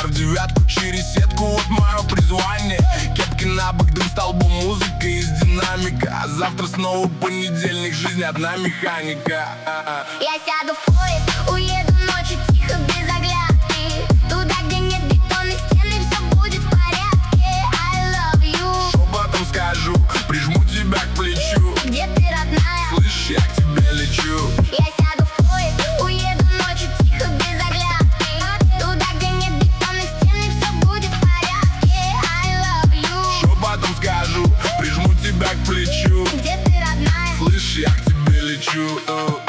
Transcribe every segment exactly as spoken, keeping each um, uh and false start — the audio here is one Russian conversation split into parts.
в девятку через сетку, вот мое призвание. Кепки на бок, дым столбом, музыка из динамика. А завтра снова понедельник, жизнь одна механика. Я сяду в поезд, уеду ночью тихо, без оглядки. Туда, где нет бетонных стен, и все будет в порядке. I love you. Шепотом скажу, прижму тебя к плечу. Где ты, родная? Слышь, я к тебе лечу. Я сяду в поезд, уеду ночью тихо, без оглядки. Туда, где нет бетонных стен, и все будет в порядке. I love you. Шепотом скажу, прижму тебя к плечу. Где ты, родная? Слышь, я к тебе лечу.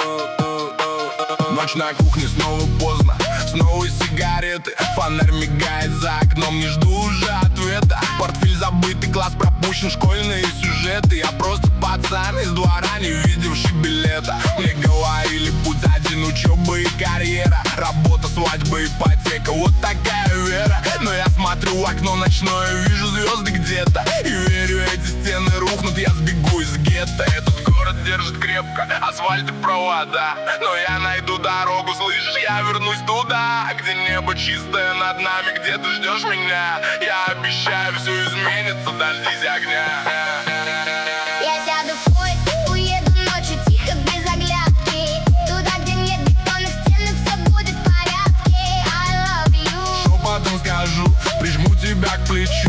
Ночь на кухне, снова поздно, снова сигареты. Фонарь мигает за окном, не жду уже ответа. Портфель забытый, класс пропущен, школьные сюжеты. Я просто пацан из двора, не видевший билета. Мне говорили, путь один, учеба и карьера. Работа, свадьба, ипотека, вот такая вера. Но я смотрю в окно ночное, вижу звезды где-то. И верю, эти стены рухнут, я сбегу из гетто. Этот город держит крепко, асфальт и провода. Но я найду дорогу, слышишь, я вернусь туда, где небо чистое над нами, где ты ждешь меня. Я обещаю, все изменится, дождись огня. Я сяду в поезд, уеду ночью тихо, без оглядки. Туда, где нет бетонных стен, и все будет в порядке. I love you. Шепотом скажу, прижму тебя к плечу.